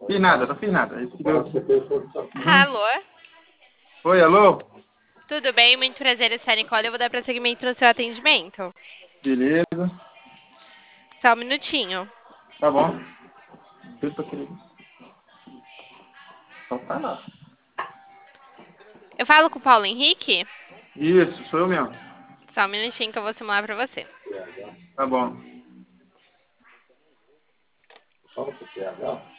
Fiz nada, não fiz nada. Uhum. Alô? Oi, alô? Tudo bem? Muito prazer, essa é a Nicole. Eu vou dar prosseguimento no seu atendimento. Beleza. Só um minutinho. Tá bom. Eu tô querendo. Não tá nada. Eu falo com o Paulo Henrique? Isso, sou eu mesmo. Só um minutinho que eu vou simular pra você. Tá bom.